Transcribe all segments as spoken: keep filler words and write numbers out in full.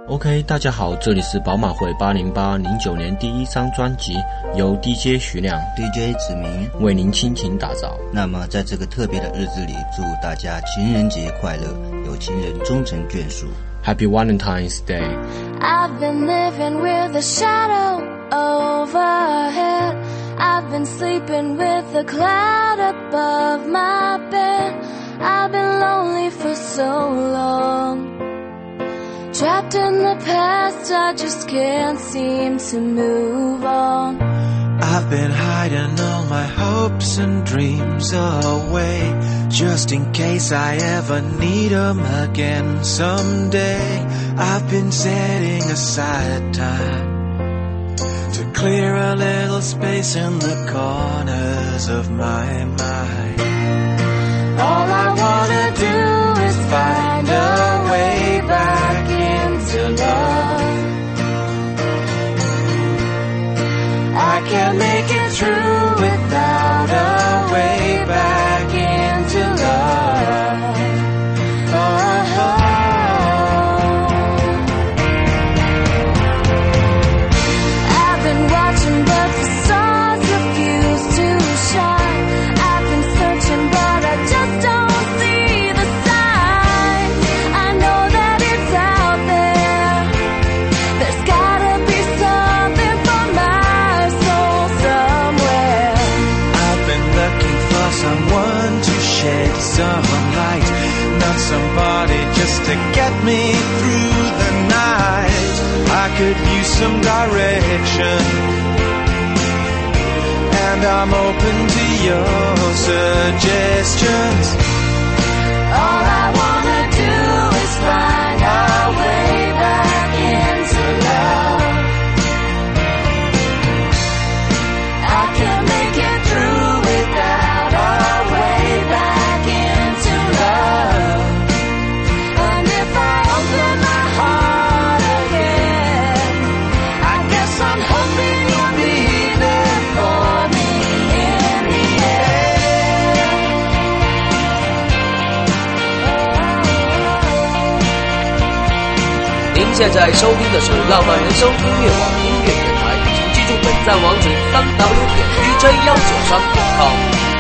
OK， 大家好，这里是宝马会八零八零九年第一张专辑，由 D J 徐亮、 D J 子明为您倾情打造。 那么在这个特别的日子里，祝大家情人节快乐，有情人终成眷属。 Happy Valentine's Day. I've been living with a shadow overhead. I've been sleeping with a cloud above my bed. I've been lonely for so long. Trapped in the past, I just can't seem to move on. I've been hiding all my hopes and dreams away, just in case I ever need them again someday. I've been setting aside time to clear a little space in the corners of my mind. All I wanna do is find a way back into love. I can't make it through without a way back into love. Oh, I've been watching but the stars refuse to shine. I've been searching but I just don't see the sign. I know that it's out there. There's gotta be something for my soul somewhere. I've been looking for someone to shed some light, not somebody just to get me through the night. I could use some direction, and I'm open to your suggestions. All I wanna do is find our way back into love. I can't make it through without our way back into love. And if I open my heart again, I guess I'm hoping you'll be there for me in the end. 您现在收听的是浪漫人生音乐网音乐电台，请记住本站网址 三 w 点 d j 一九三 点 com。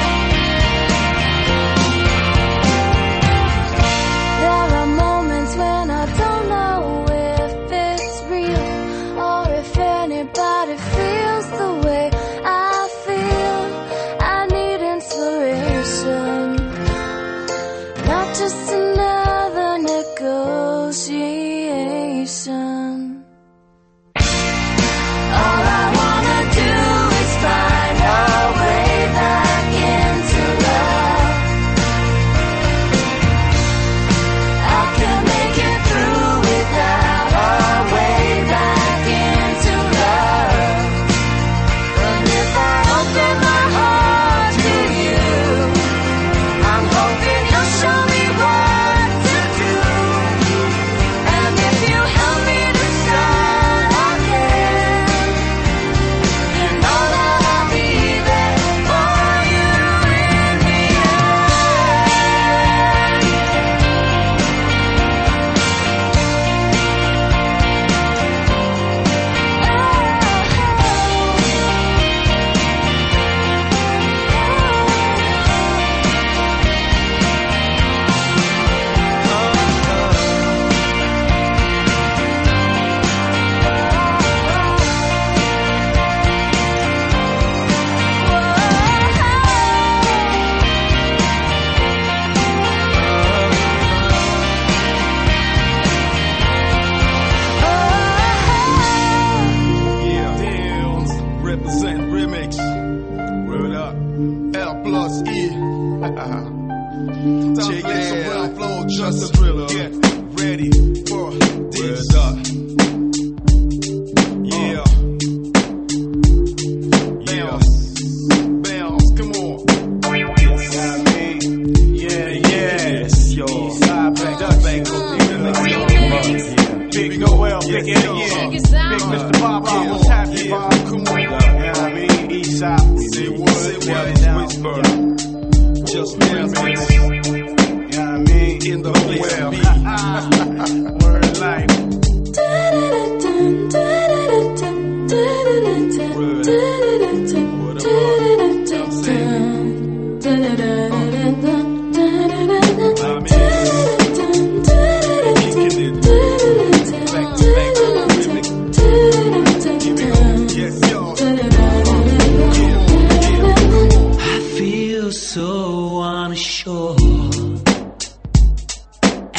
There are moments when I don't know if it's real or if anybody feels the way I feel. I need inspiration, not just another negotiation. All I wanna do is find our way back into love. I can't make it through without our way back into love. And if I open my heart to you, I'm hoping you'll show me what to do. And if you help me to start again, you know that I'll be there for you in the Yeah, Deals, represent remix. Word up. L plus E. Check it out. Flow, just a thriller. Get ready for this. Word up. Yeah. Yeah. Bounce, come on. Yeah, yes, yo. Side back, duck back. Big Noel, Big Eddie, yeah. Big Mister Bob, what's happening, Bob? Come on. Yeah, I mean, East Side. Say what, say what, whisper. Just remix. Yeah, I mean, in the well. Word life.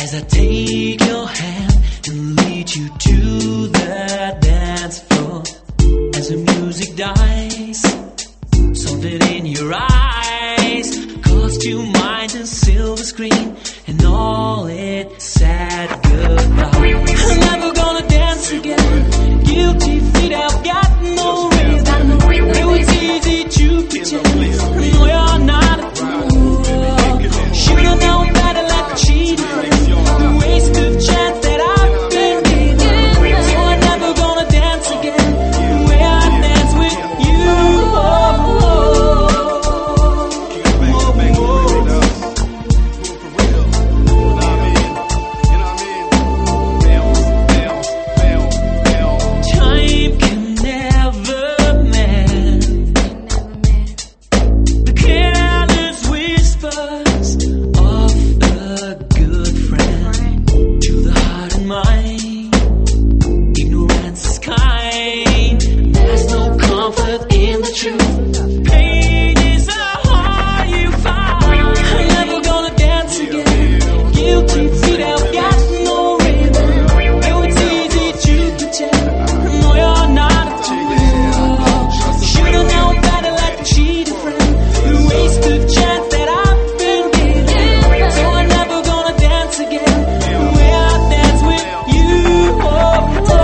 As I take your hand and lead you to the dance floor. As the music dies, something in your eyes caused your mind a silver screen, and all it said goodbye. I'm never gonna dance again. Guilty feet, I've got no reason. It was easy to pretend. No, you're not a fool. Should've known better like a cheater. Waste of chance that I've been given. So I'm never gonna dance again the way I dance with you. Oh, time can never mend the careless whispers of a good friend to the heart and mind. Ignorance is kind. There's no comfort in the truth. Pain is a heart you find. I'm never gonna dance again. Guilty feet, I've got no rhythm. Though it's easy to pretend. No, you're not a fool. Should've known better like a cheated friend. The waste of chance that I've been given. So I'm never gonna dance again the way I dance with you. Oh, oh,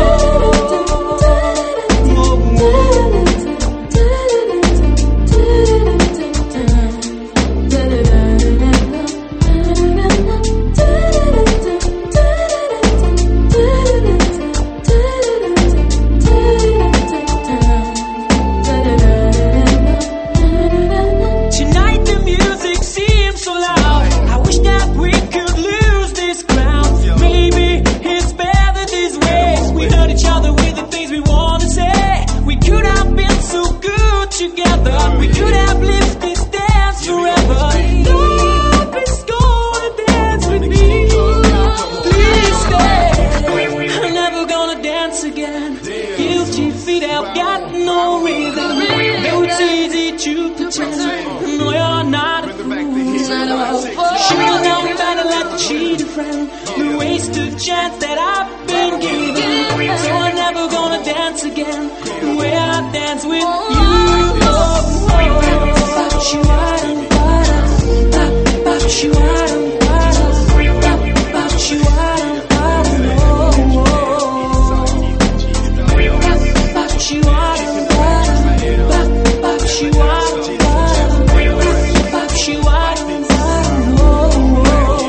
tonight the music seems so loud. I wish that we could lose this crowd. Maybe it's better this way. We hurt each other with the things we want to say. We could have been so good together. We could have lived this dance forever. Love is gonna dance with me. Please stay. I'm never gonna dance again. Guilty feet, I've got no rhythm. Though it's easy to pretend. No, you're not a fool. Should've known better like a cheated friend. The waste of chance that I've been given. So I'm never gonna dance again the way I dance with you. Oh, oh, oh. You are the bottom. But you are the bottom. But you are the bottom. Oh, oh. But you are the bottom. But you are the bottom. But you are the bottom. Oh,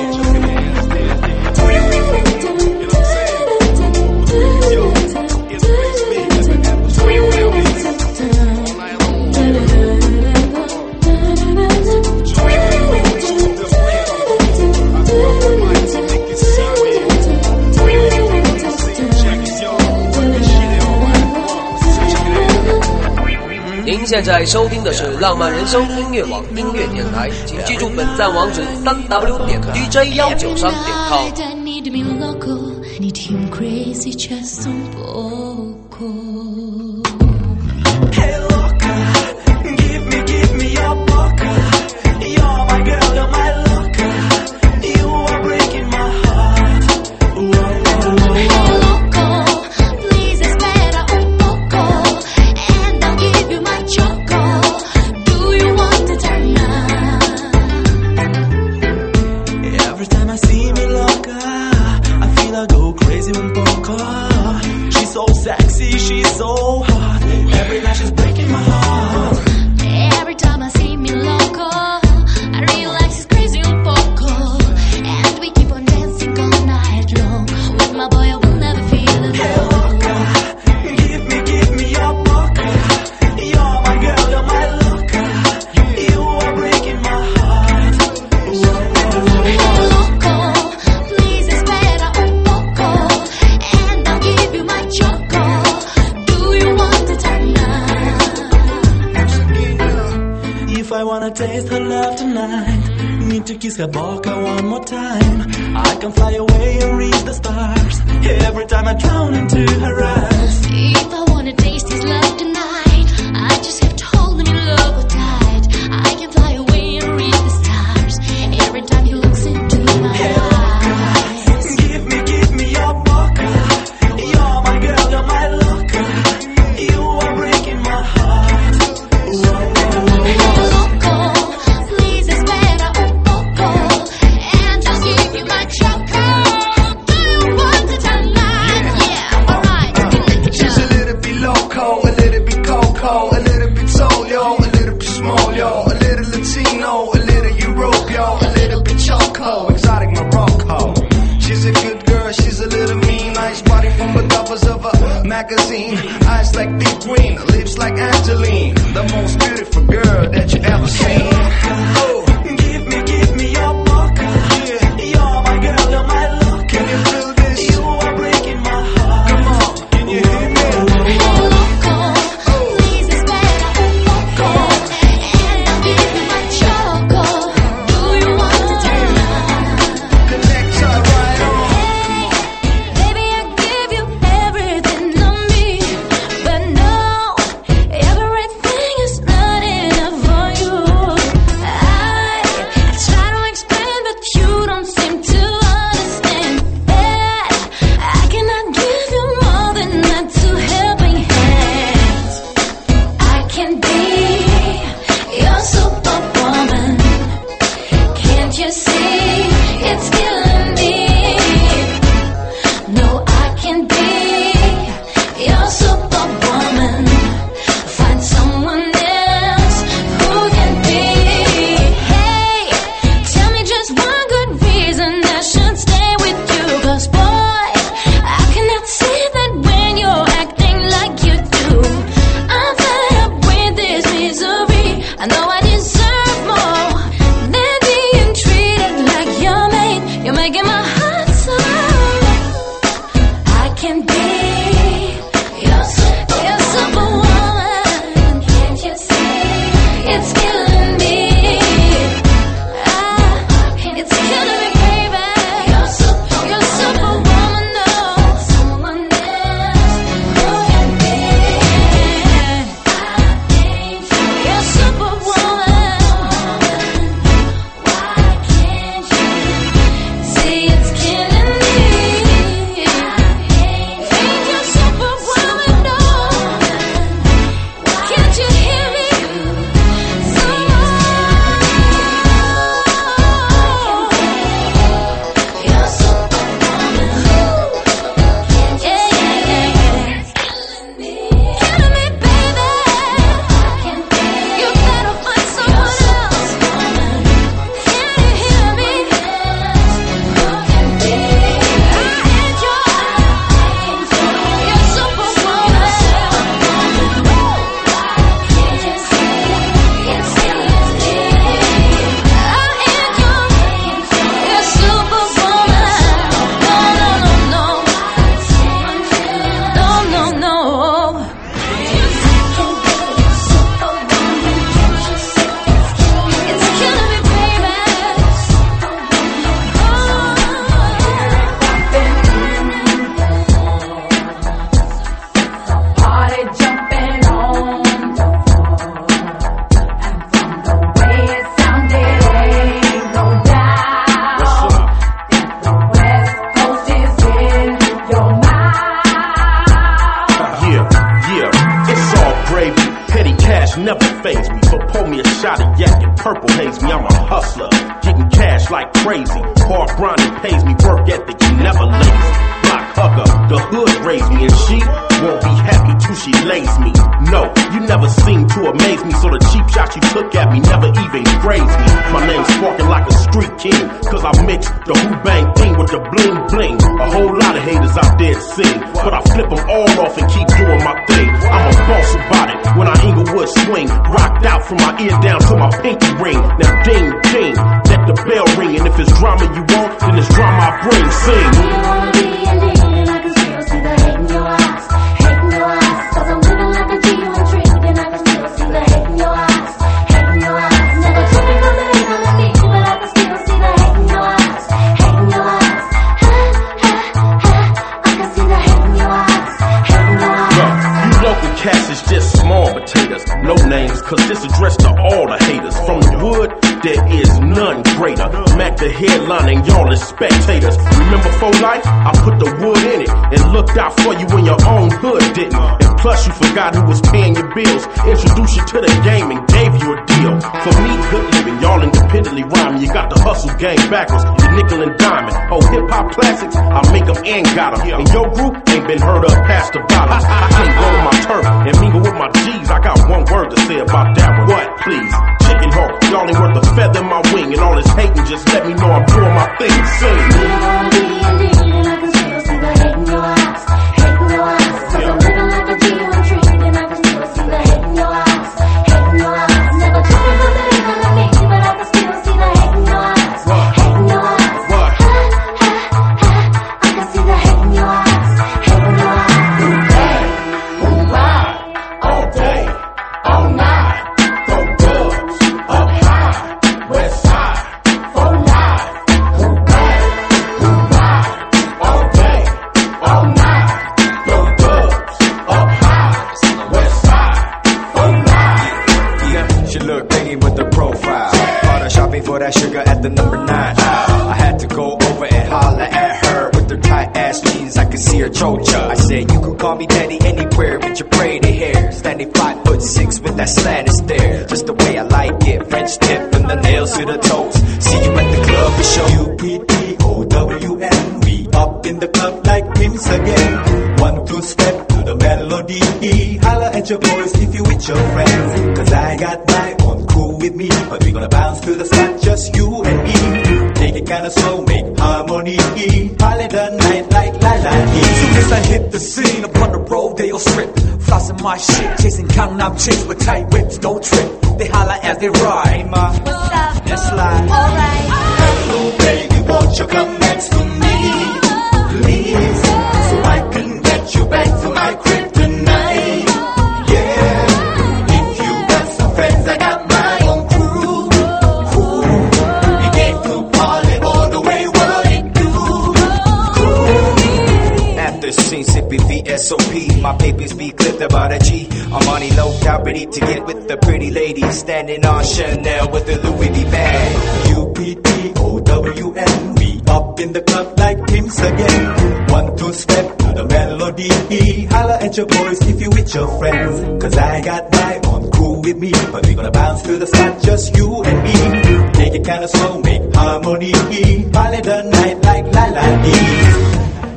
您现在收听的是浪漫人生音乐网音乐电台，请记住本站网址三 w 点 d j 一九三点 com。 Need me loco, need him crazy just un poco. Hey loca, give me, give me your poker. You're my girl, you're my loca. You are breaking my heart. Whoa, whoa, whoa. Hey loco, please espera un poco, and I'll give you my choco. Do you want to turn up? Every time I see me loca, I feel I go crazy un poco. She's so sexy, she's so hot. Every night she's breaking my heart. Every time I see me loco, I realize he's crazy un poco, and we keep on dancing all night long. With my boy I will never feel Hey alone. loca, give me, give me your poker. You're my girl, you're my loca. You are breaking my heart. Whoa, whoa, whoa. Hey loco, please espera un poco, and I'll give you my choco. Do you want to turn up? If I wanna taste her love tonight, need to kiss her boca one more time. I can fly away and reach the stars. Every time I drown into her eyes. If I wanna taste his love tonight, I just have to hold him in love or tight. I can fly away and reach the stars every time he looks into my eyes. purple haze me. I'm a hustler, getting cash like crazy. Hard grinding pays me, work ethic, you never lazy. Block hugger, the hood raised me, and she won't be happy till she lays me. No, you never seem to amaze me, so the cheap shot you took at me never even grazed me. My name's sparking like a street king, cause I mix the who bang thing with the bling bling. A whole lot of haters out there sing, but I flip them all off and keep doing my thing. I'm a boss about it when I Inglewood swing, rocked out from my ear down to my pinky ring. Now ding ding, let the bell ring, and if it's drama you want, then it's drama I bring. Sing. Do you wanna be a leader? I can still see the hate in your eyes, hate in your eyes. Cause I'm living like a G on trick, and I can still see the hate in your eyes, hate in your eyes. Never took me cause it ain't underneath, but I can still see the hate in your eyes, hate in your eyes. Ha, ha, ha, I can see the hate in your eyes, hate in your eyes. Look, you local cats is just small potatoes, no names, cause this addressed to all the haters. From the wood, there is none greater. Mac the headline and y'all is spectators. Remember for life, I put the wood in it and looked out for you when your own hood didn't. And plus you forgot who was paying your bills, introduced you to the game and gave you a deal. For me, good living, y'all independently rhyming. You got the hustle game backwards, the nickel and diamond. Oh, hip-hop classics, I make them and got them. And your group ain't been heard of past the bottom. I can't go to my turf and mingle with my G's. I got one word to say about that one. What, please? Chicken hawk, y'all ain't worth a feather in my wing. And all this hating, just let me know I'm doing my thing. Sing. Do you wanna be a leader? And I can still see the hate in your eyes, hate in your eyes. Cause I'm living like a G on trick, and I can still see the hate in your eyes, hate in your eyes. Never took me cause it ain't underneath, but I can still see the hate in your eyes, hate in your eyes. What? Ha, ha, ha, I can see the hate in your eyes, hate in your eyes. Who bang, who ride, all day, all night. Throw dubs, up high, west side, for life. Who bang, who ride, all day, all night. Throw dubs, up high, west side, for life. Yeah, she look pretty with the profile. Caught her shopping for that sugar at the number nine aisle. I had to go over and holler at her with her tight ass jeans. I could see her chocha. I said, you could call me daddy anywhere with your braided hair. Standing five foot six with that slanted stare. Just the way I like it. French tip from the nails to the toes. See you at the club for show. U P T O W N. We up in the club like pimps again. One, two step to the melody. Holla at your boys if you with your friends. Cause I got my own crew with me. But we gonna bounce to the spot, just you and me. Take it kinda slow, make harmony. Holla the night like la la dee. Soon as I hit the scene, up on the road, they all strip. Flossing my shit, chasing Gangnam chicks with tight whips, don't trip. They holla as they ride. What's up? Let's slide. Alright. Hello baby, won't you come next to me, please, so I can get you back to my crib tonight. Yeah, if you got some friends, I got my own crew. Cool. We came to party all the way, what it do? Cool. After scene, sipping V S O P. My papers be clipped about a G. I'm money low out, ready to get with the pretty ladies. Standing on Chanel with the Louis V bag. U P T O W N. We up in the club like pimps again. One, two step to the melody. Holla at your boys if you with your friends. Cause I got my own crew with me. But we gonna bounce to the spot, just you and me. Take it kinda slow, make harmony. Party the night like la la dee.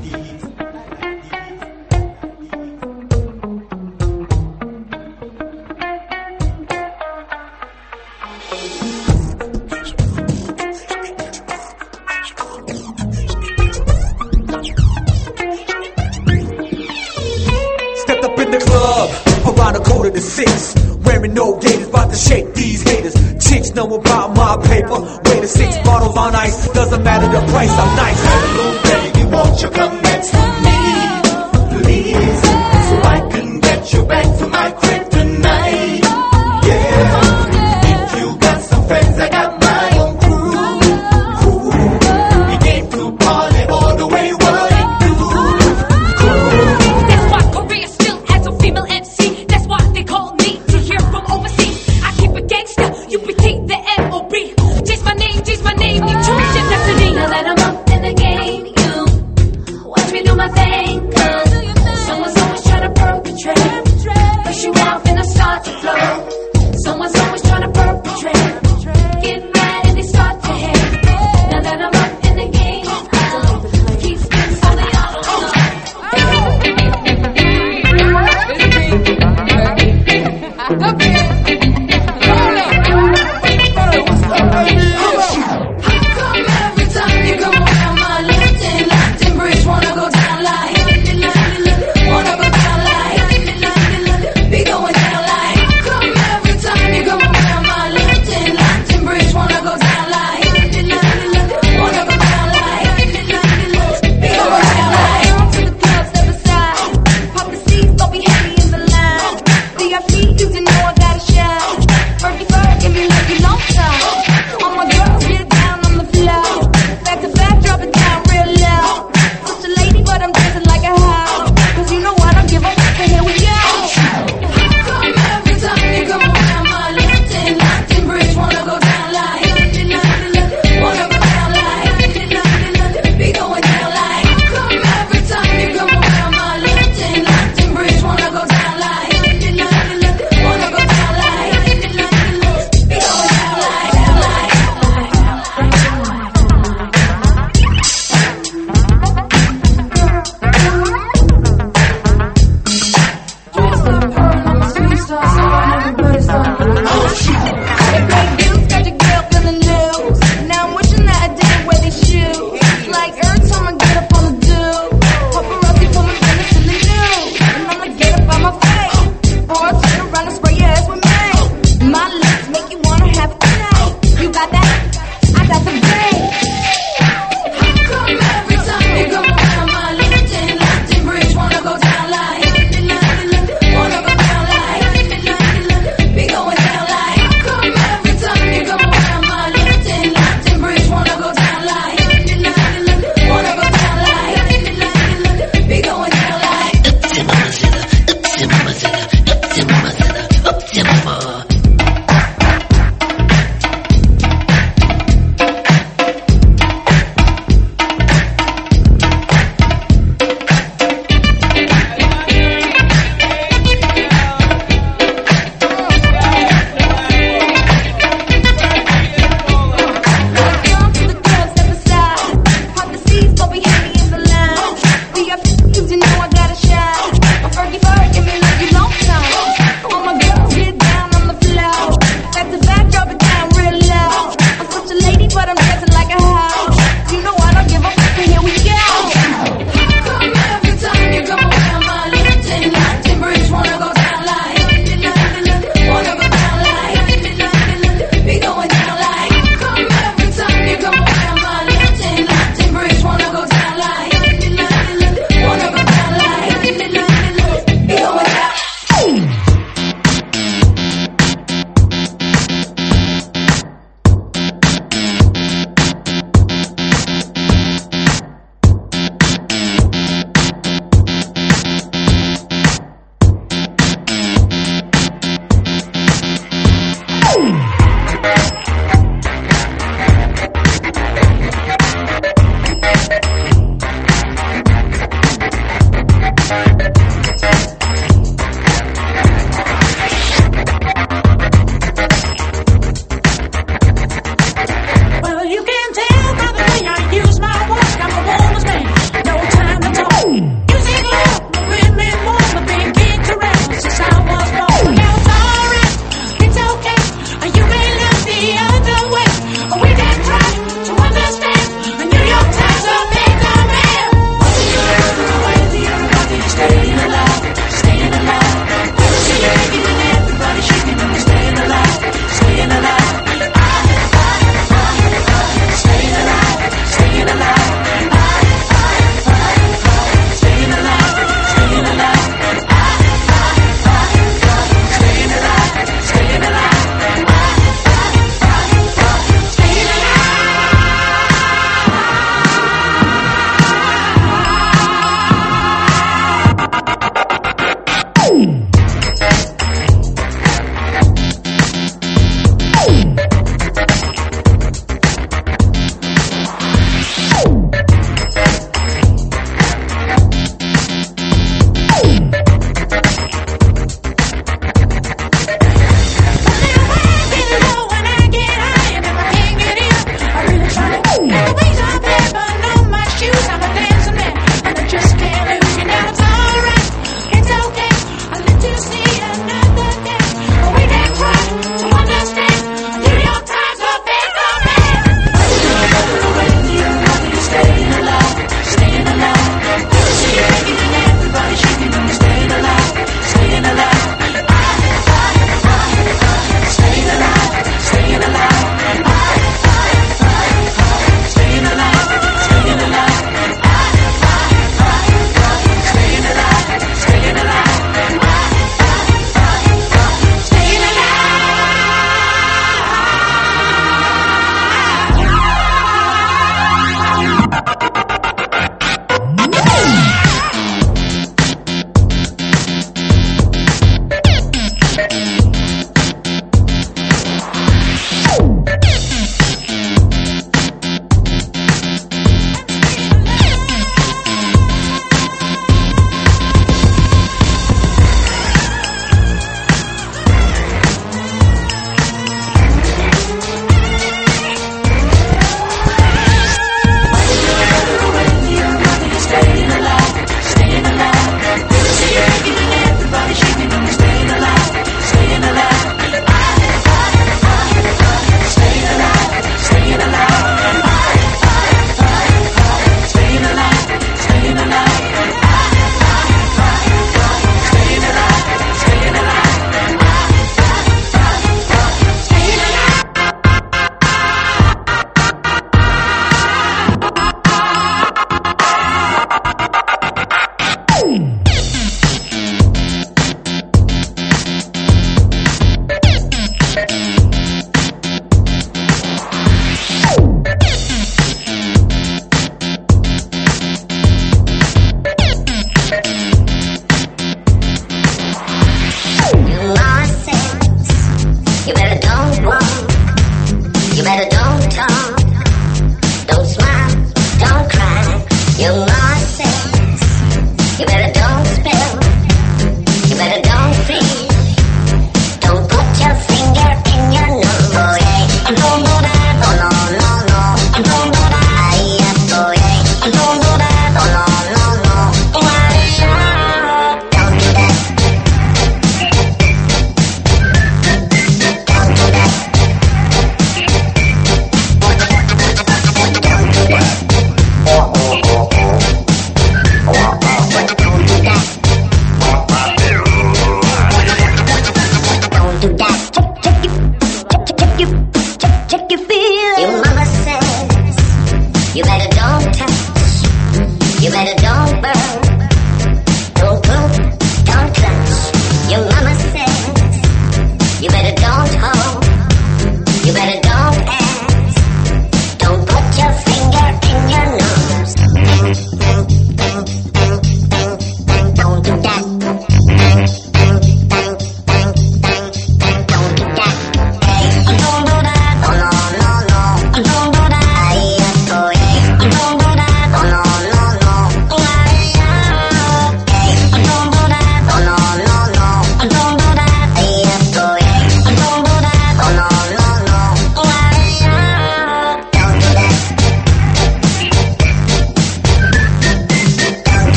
Stepped up in the club, around a quarter to six. Wearing no gators, about to shake these haters. Chicks know about my paper. Way to six bottles on ice, doesn't matter the price, I'm nice. Hello baby, won't you come next to me, please, so I can get you back to my crib tonight. Yeah, if you got some friends, I got my own crew. Cool. We came to party all the way, what it do? Cool. That's why Korea still has a female M C. That's why they call me to hear from overseas. I keep it gangsta, U P T, the M O B. Change my name, change my name, you choose your destiny. Now that I'm up in the game, you, what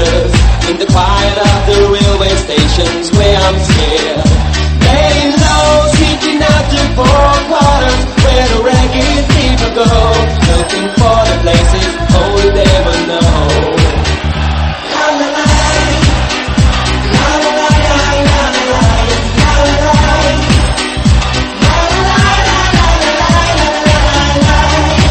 soldiers in the quiet of the railway stations where I'm scared. Laying low, seeking out the four quarters where the ragged people go, looking for the places only they will know. La la la, la la la, la la la, la la la, la la la, la la la, la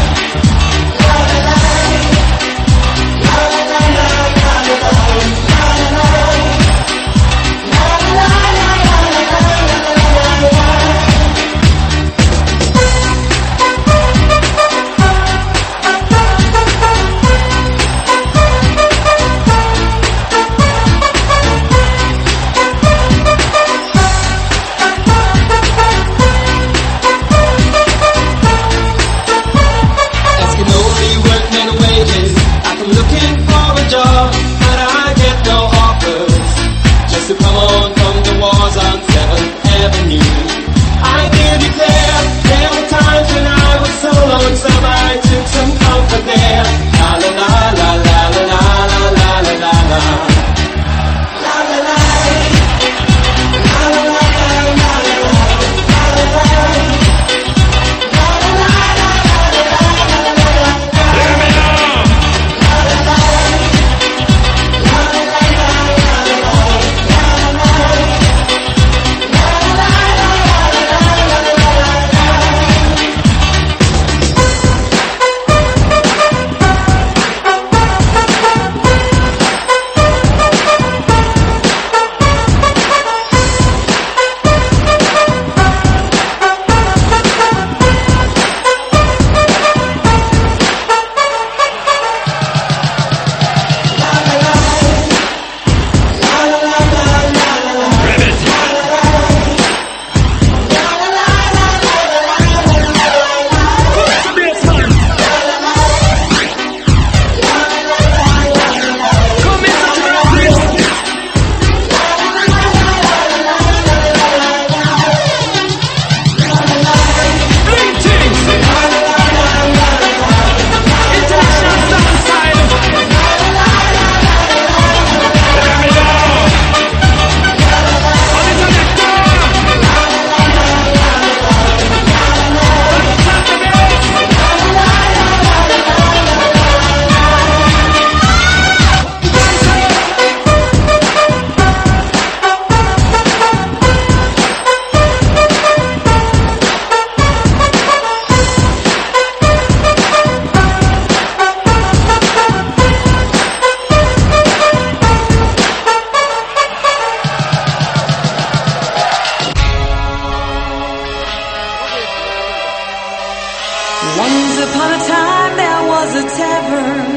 Once upon a time there was a tavern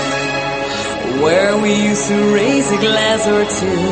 where we used to raise a glass or two.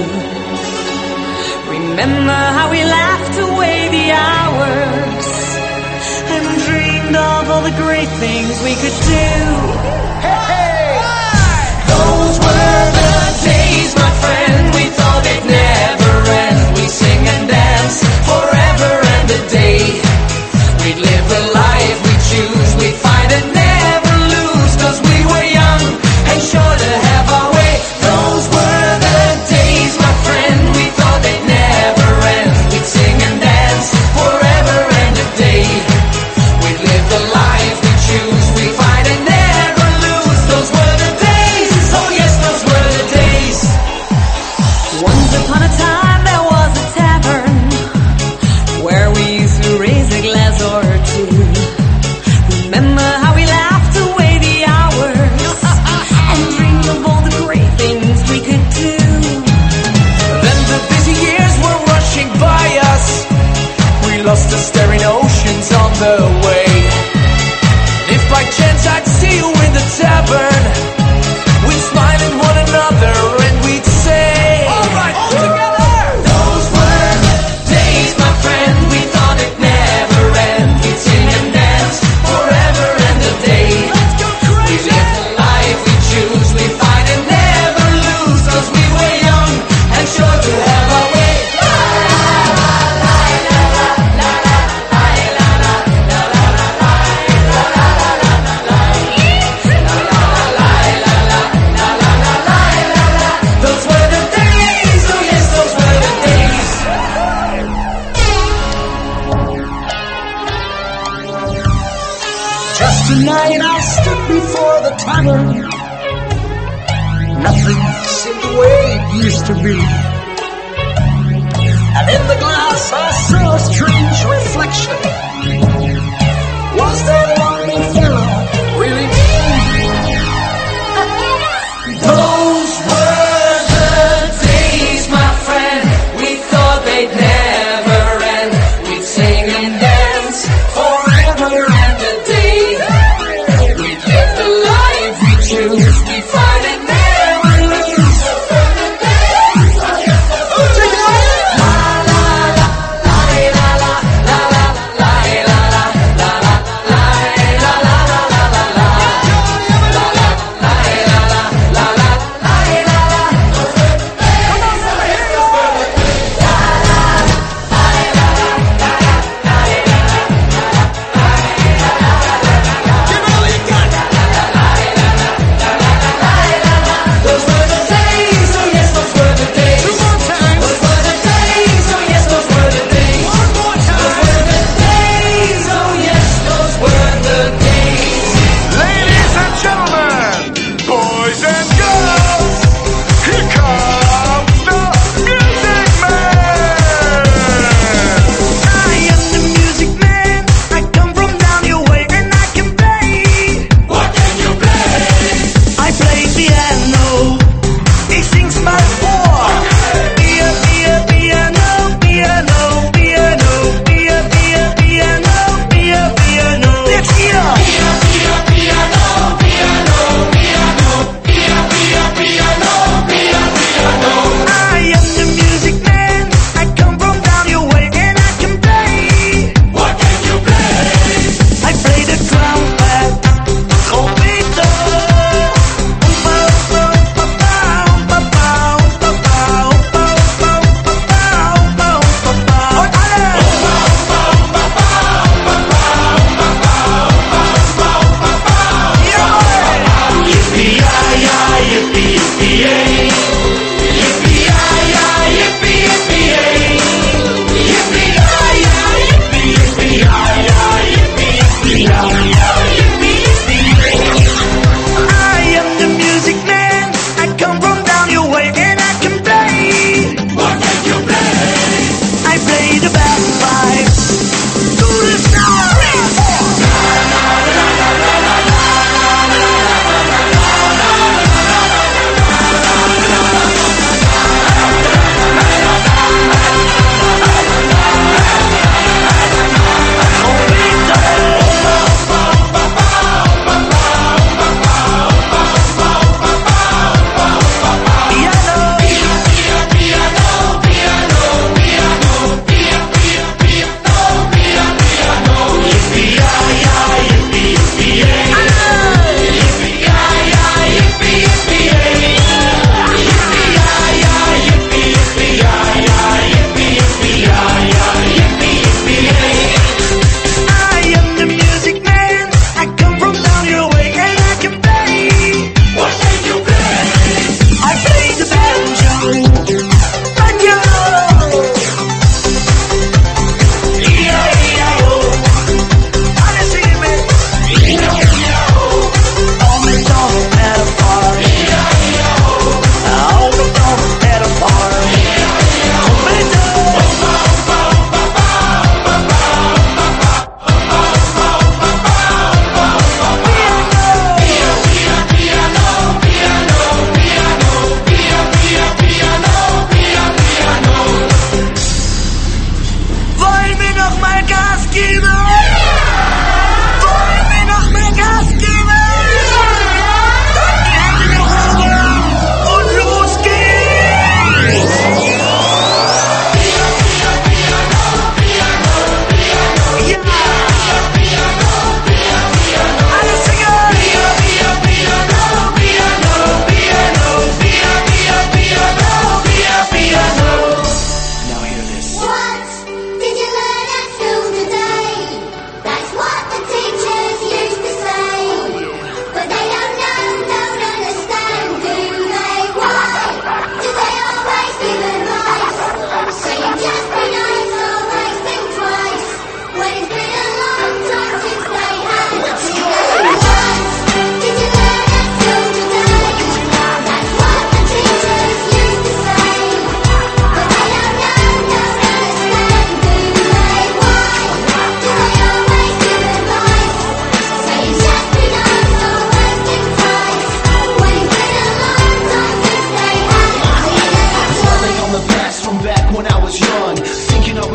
Remember how we laughed away the hours and dreamed of all the great things we could do. Hey, hey! Those were the days, my friend, we thought they'd never end. We sing and dance forever and a day. We'd live the life we choose, we'd fight and never lose, 'cause we were young and sure to have our way. Those were the days, my friend, we thought they'd never end. We'd sing and dance forever and a day. We'd live the life we choose, we'd fight and never lose. Those were the days, oh yes, those used to be. And in the glass I saw a strange reflection. Was that lonely fellow really me? Those were the days, my friend. We thought they'd never end. We'd sing and dance forever and a day. We'd live the life we choose. We find it never lose. La la la la la la la la la la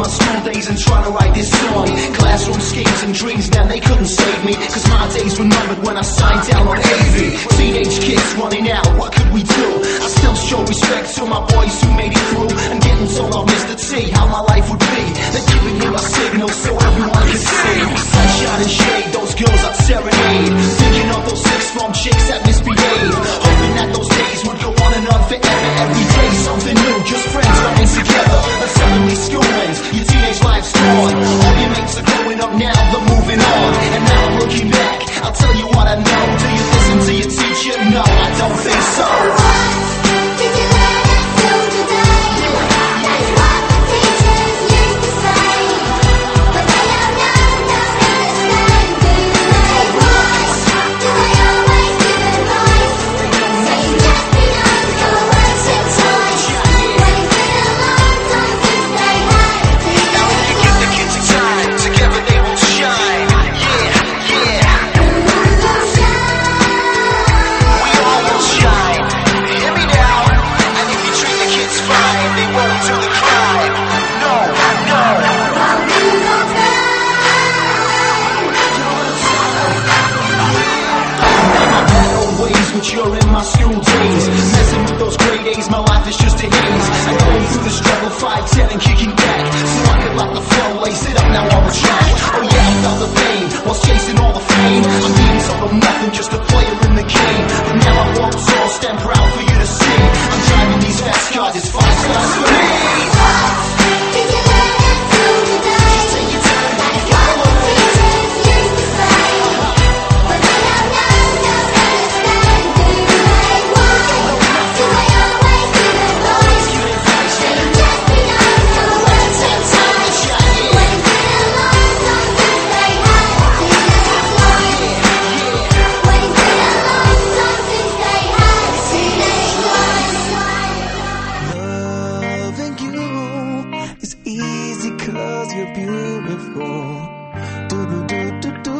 my school days and trying to write this song. Classroom schemes and dreams, man, they couldn't save me, cause my days were numbered when I signed down on A V. Teenage kids running out, what could we do? I still show respect to my boys who made it through, and getting told off Mister T how my life would be. They're giving you a signal so everyone can see. Sunshine and shade, those girls I'd serenade, thinking of those six form chicks that misbehave, hoping that those days would go on and on forever. Every day something new, just friends running together. And suddenly school ends, your teenage life's gone. All your mates are growing up now, they're moving on. And now I'm looking back, I'll tell you what I know. Do you listen to your teacher? No, I don't think so. Did you learn at school today? That's what the teachers used to say. But they don't know, don't understand. Do they watch? Do they always give advice? Say you just be known for words and toys. But it's been a long time since they had to. Now when you give the kids a time, together they will shine. Yeah, yeah. We all will shine. Hear me now. And if you treat the kids fine, they won't do the crime. No, no. Ways which you're in my school days, messing with those grade A's, my life is just a haze. I'm going through the struggle, five ten and kicking back, so I can lock the flow, lace it up now on the track. Oh yeah, I felt the pain, whilst chasing all the fame. I'm being told I'm nothing, just a player in the game. But now I walk tall, stand proud for you to see. I'm driving these fast cars, it's five stars for me. Did you learn at school today? That's what the teachers used to say. But they don't know, don't understand. Do they watch? Do they always give advice? Say you just be known for words and toys. When it's been a long time since they had teenage life. When it's been a long time since they had teenage life. Loving you is easy cause you're beautiful. Do do do do do.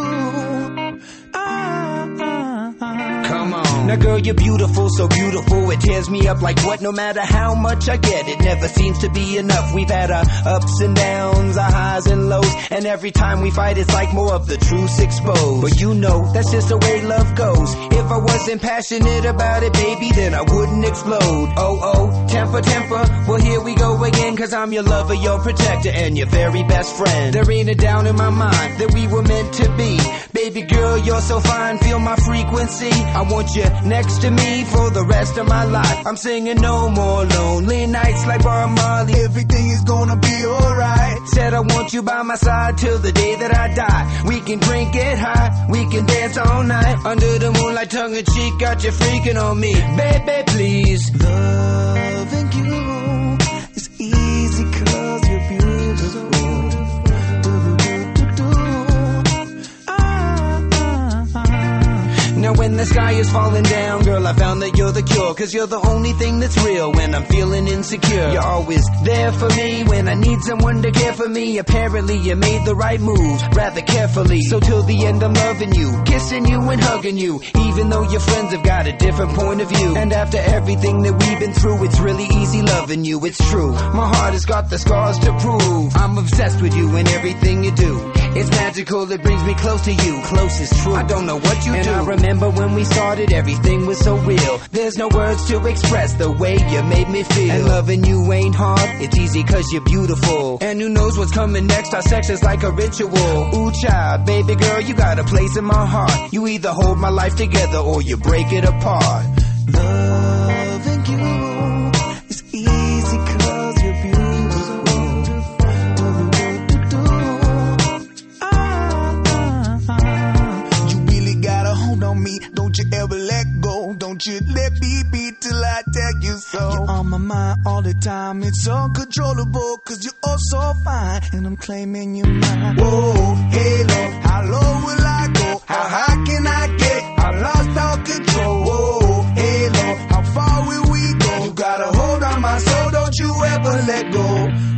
Ah, ah, ah. Come on. Now girl, you're beautiful, so beautiful. It tears me up like what? No matter how much I get, it never seems to be enough. We've had our ups and downs, our highs and lows, and every time we fight, it's like more of the truth's exposed. But you know, that's just the way love goes. If I wasn't passionate about it, baby, then I wouldn't explode. Oh, oh, temper, temper. Well, here we go again, cause I'm your lover, your protector, and your very best friend. There ain't a doubt in my mind that we were meant to be. Baby girl, you're so fine, feel my frequency. I want you next to me for the rest of my life. I'm singing no more lonely nights like Bob Marley. Everything is gonna be alright. Said I want you by my side till the day that I die. We can drink it high, we can dance all night. Under the moonlight, tongue in cheek, got you freaking on me. Baby, please. Loving you is easy cause you're beautiful. Do do do do do. Ah, ah, ah. Now when the sky is falling down, girl, I found that you're the cure. Cause you're the only thing that's real when I'm feeling insecure. You're always there for me when I need someone to care for me. Apparently you made the right moves, rather carefully. So till the end I'm loving you, kissing you and hugging you, even though your friends have got a different point of view. And after everything that we've been through, it's really easy loving you, it's true. My heart has got the scars to prove. I'm obsessed with you and everything you do. It's magical, it brings me close to you, close is true. I don't know what you and do. I remember when we started, everything was so real. There's no words to express the way you made me feel. And loving you ain't hard, it's easy cause you're beautiful. And who knows what's coming next, our sex is like a ritual. Ooh child, baby girl, you got a place in my heart. You either hold my life together or you break it apart. Loving you is easy cause you're beautiful. Do do do do. Ah, ah, ah. You really got a hold on me, don't you ever let go. Don't you let me be till I tell you so. You're on my mind all the time, it's uncontrollable. Cause you're oh so fine, and I'm claiming you're mine. Whoa, hey Lord, how low will I go? How high can I get? I lost all control. Whoa, hey Lord, how far will we go? You got a hold on my soul, don't you ever let go.